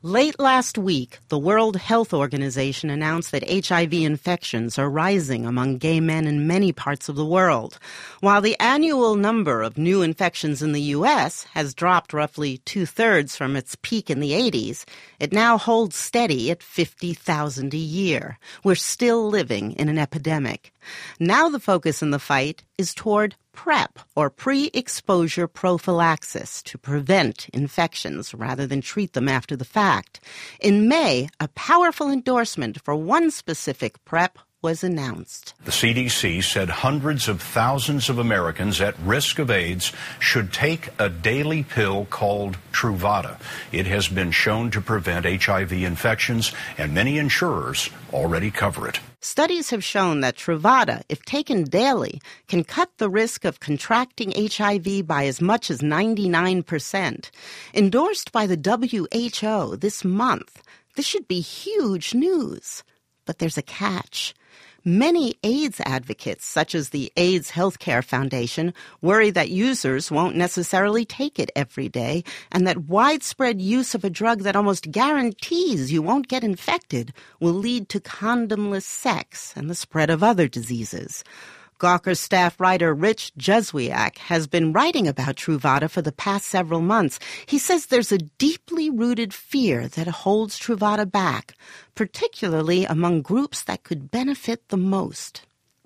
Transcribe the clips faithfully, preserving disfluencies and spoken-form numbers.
Late last week, the World Health Organization announced that H I V infections are rising among gay men in many parts of the world. While the annual number of new infections in the U S has dropped roughly two-thirds from its peak in the eighties, it now holds steady at fifty thousand a year. We're still living in an epidemic. Now the focus in the fight is toward PrEP, or pre-exposure prophylaxis, to prevent infections rather than treat them after the fact. In May, a powerful endorsement for one specific PrEP was announced. The C D C said hundreds of thousands of Americans at risk of AIDS should take a daily pill called Truvada. It has been shown to prevent H I V infections, and many insurers already cover it. Studies have shown that Truvada, if taken daily, can cut the risk of contracting H I V by as much as ninety-nine percent. Endorsed by the W H O this month, this should be huge news. But there's a catch. Many AIDS advocates, such as the AIDS Healthcare Foundation, worry that users won't necessarily take it every day and that widespread use of a drug that almost guarantees you won't get infected will lead to condomless sex and the spread of other diseases. Gawker staff writer Rich Juzwiak has been writing about Truvada for the past several months. He says there's a deeply rooted fear that holds Truvada back, particularly among groups that could benefit the most.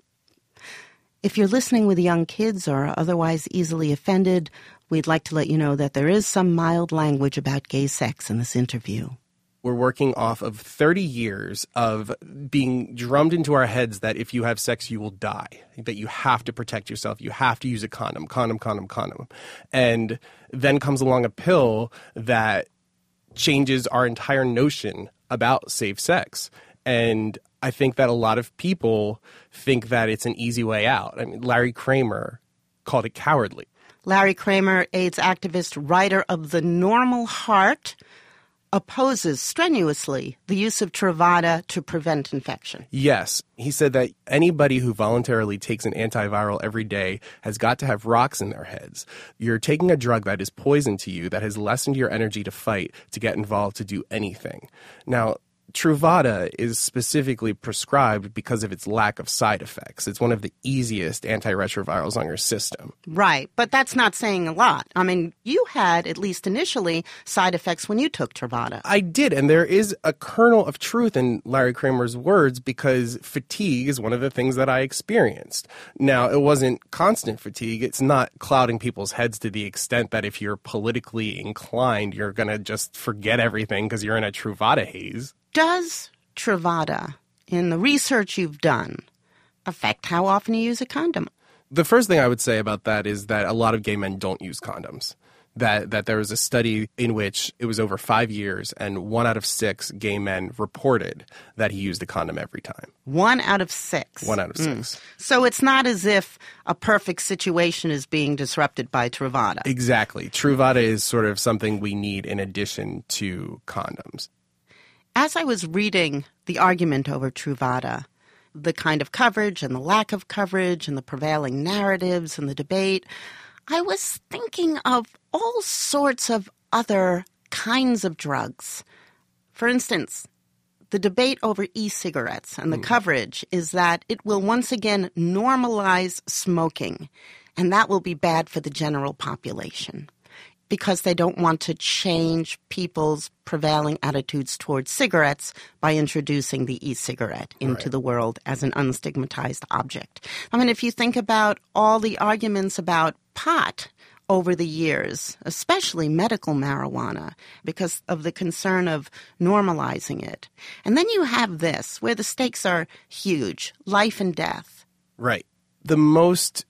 If you're listening with young kids or otherwise easily offended, we'd like to let you know that there is some mild language about gay sex in this interview. We're working off of thirty years of being drummed into our heads that if you have sex, you will die, that you have to protect yourself, you have to use a condom, condom, condom, condom. And then comes along a pill that changes our entire notion about safe sex. And I think that a lot of people think that it's an easy way out. I mean, Larry Kramer called it cowardly. Larry Kramer, AIDS activist, writer of The Normal Heart, opposes strenuously the use of Truvada to prevent infection. Yes. He said that anybody who voluntarily takes an antiviral every day has got to have rocks in their heads. You're taking a drug that is poison to you, that has lessened your energy to fight, to get involved, to do anything. Now, Truvada is specifically prescribed because of its lack of side effects. It's one of the easiest antiretrovirals on your system. Right, but that's not saying a lot. I mean, you had, at least initially, side effects when you took Truvada. I did, and there is a kernel of truth in Larry Kramer's words because fatigue is one of the things that I experienced. Now, it wasn't constant fatigue. It's not clouding people's heads to the extent that if you're politically inclined, you're going to just forget everything because you're in a Truvada haze. Does Truvada, in the research you've done, affect how often you use a condom? The first thing I would say about that is that a lot of gay men don't use condoms. That that there was a study in which it was over five years and one out of six gay men reported that he used a condom every time. One out of six? One out of six. Mm. So it's not as if a perfect situation is being disrupted by Truvada. Exactly. Truvada is sort of something we need in addition to condoms. As I was reading the argument over Truvada, the kind of coverage and the lack of coverage and the prevailing narratives and the debate, I was thinking of all sorts of other kinds of drugs. For instance, the debate over e-cigarettes and the mm. coverage is that it will once again normalize smoking, and that will be bad for the general population, because they don't want to change people's prevailing attitudes towards cigarettes by introducing the e-cigarette into right. the world as an unstigmatized object. I mean, if you think about all the arguments about pot over the years, especially medical marijuana, because of the concern of normalizing it. And then you have this, where the stakes are huge, life and death. Right. The most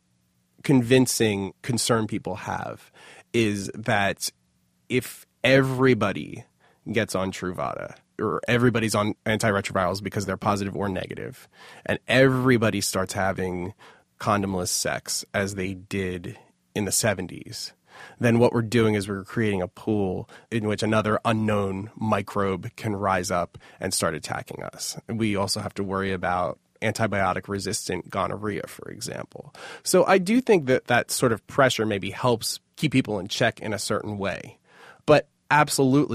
convincing concern people have is that if everybody gets on Truvada, or everybody's on antiretrovirals because they're positive or negative, and everybody starts having condomless sex as they did in the seventies, then what we're doing is we're creating a pool in which another unknown microbe can rise up and start attacking us. We also have to worry about antibiotic-resistant gonorrhea, for example. So I do think that that sort of pressure maybe helps keep people in check in a certain way. But absolutely,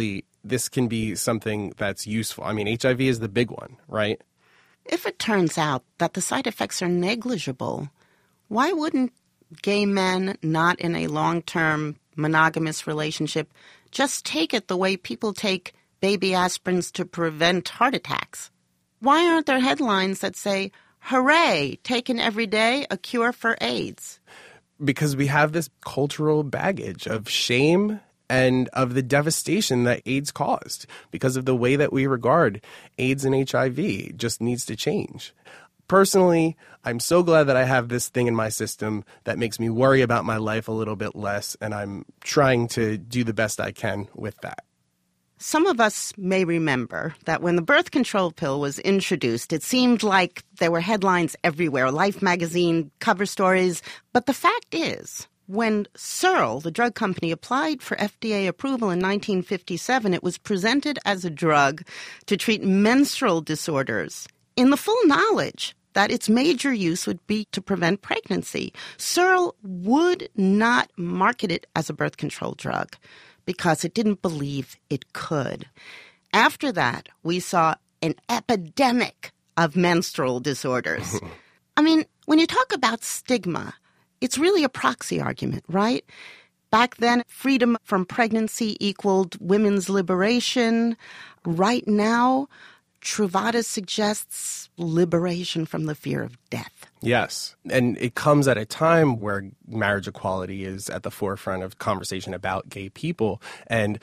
this can be something that's useful. I mean, H I V is the big one, right? If it turns out that the side effects are negligible, why wouldn't gay men not in a long-term monogamous relationship just take it the way people take baby aspirins to prevent heart attacks? Why aren't there headlines that say, hooray, taken every day, a cure for AIDS? Because we have this cultural baggage of shame and of the devastation that AIDS caused because of the way that we regard AIDS and H I V. It just needs to change. Personally, I'm so glad that I have this thing in my system that makes me worry about my life a little bit less, and I'm trying to do the best I can with that. Some of us may remember that when the birth control pill was introduced, it seemed like there were headlines everywhere, Life magazine, cover stories. But the fact is, when Searle, the drug company, applied for F D A approval in nineteen fifty-seven, it was presented as a drug to treat menstrual disorders in the full knowledge that its major use would be to prevent pregnancy. Searle would not market it as a birth control drug because it didn't believe it could. After that, we saw an epidemic of menstrual disorders. I mean, when you talk about stigma, it's really a proxy argument, right? Back then, freedom from pregnancy equaled women's liberation. Right now, Truvada suggests liberation from the fear of death. Yes. And it comes at a time where marriage equality is at the forefront of conversation about gay people. And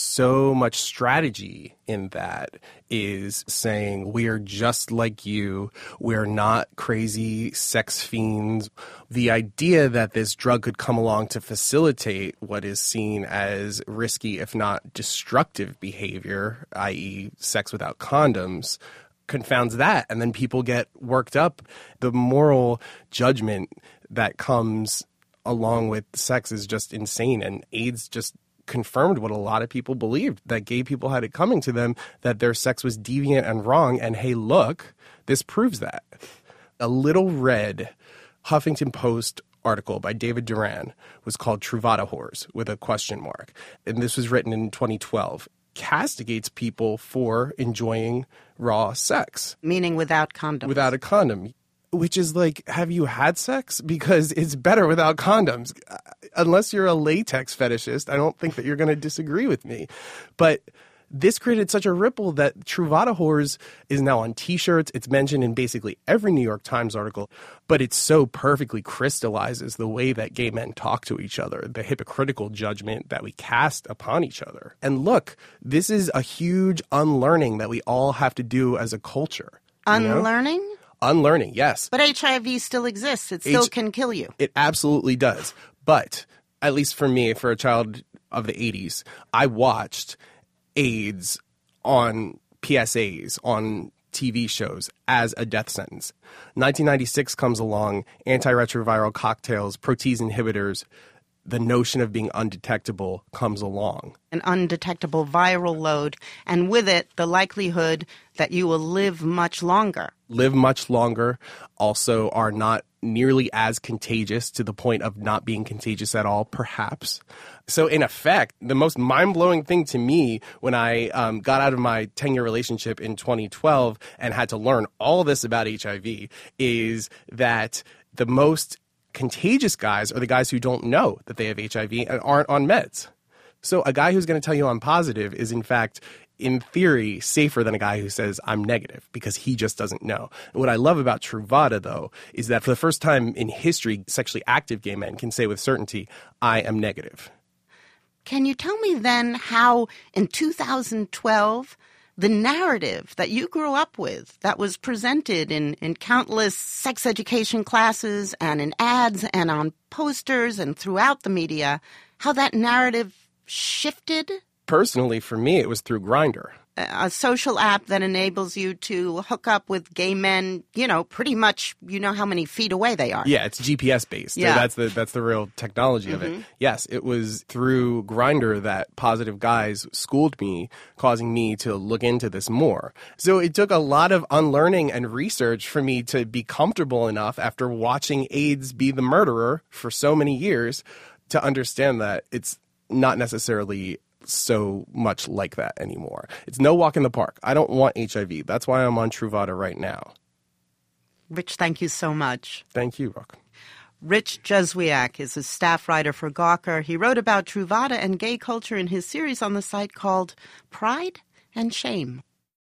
so much strategy in that is saying, we are just like you. We're not crazy sex fiends. The idea that this drug could come along to facilitate what is seen as risky, if not destructive behavior, that is sex without condoms, confounds that, and then people get worked up. The moral judgment that comes along with sex is just insane, and AIDS just confirmed what a lot of people believed, that gay people had it coming to them, that their sex was deviant and wrong, and hey, look, this proves that. A little red Huffington Post article by David Duran was called Truvada Whores, with a question mark, and this was written in twenty twelve. Castigates people for enjoying raw sex. Meaning without condoms. Without a condom. Which is like, have you had sex? Because it's better without condoms. Unless you're a latex fetishist, I don't think that you're going to disagree with me. But this created such a ripple that Truvada Whores is now on T-shirts. It's mentioned in basically every New York Times article. But it so perfectly crystallizes the way that gay men talk to each other, the hypocritical judgment that we cast upon each other. And look, this is a huge unlearning that we all have to do as a culture. Unlearning? You know? Unlearning, yes. But H I V still exists. It still H- can kill you. It absolutely does. But, at least for me, for a child of the eighties, I watched AIDS on P S As, on T V shows, as a death sentence. nineteen ninety-six comes along, antiretroviral cocktails, protease inhibitors. The notion of being undetectable comes along. An undetectable viral load, and with it, the likelihood that you will live much longer. Live much longer, also are not nearly as contagious to the point of not being contagious at all, perhaps. So in effect, the most mind-blowing thing to me when I um, got out of my ten-year relationship in twenty twelve and had to learn all this about H I V is that the most contagious guys are the guys who don't know that they have H I V and aren't on meds. So a guy who's going to tell you I'm positive is, in fact, in theory, safer than a guy who says I'm negative because he just doesn't know. And what I love about Truvada, though, is that for the first time in history, sexually active gay men can say with certainty, I am negative. Can you tell me then how in two thousand twelve the narrative that you grew up with that was presented in, in countless sex education classes and in ads and on posters and throughout the media, how that narrative shifted? Personally, for me, it was through Grindr. A social app that enables you to hook up with gay men, you know, pretty much, you know how many feet away they are. Yeah, it's G P S based. Yeah. That's the that's the real technology of Mm-hmm. it. Yes, it was through Grindr that Positive Guys schooled me, causing me to look into this more. So it took a lot of unlearning and research for me to be comfortable enough after watching AIDS be the murderer for so many years to understand that it's not necessarily so much like that anymore. It's no walk in the park. I don't want H I V. That's why I'm on Truvada right now. Rich, thank you so much. Thank you, Rock. Rich Juzwiak is a staff writer for Gawker. He wrote about Truvada and gay culture in his series on the site called Pride and Shame.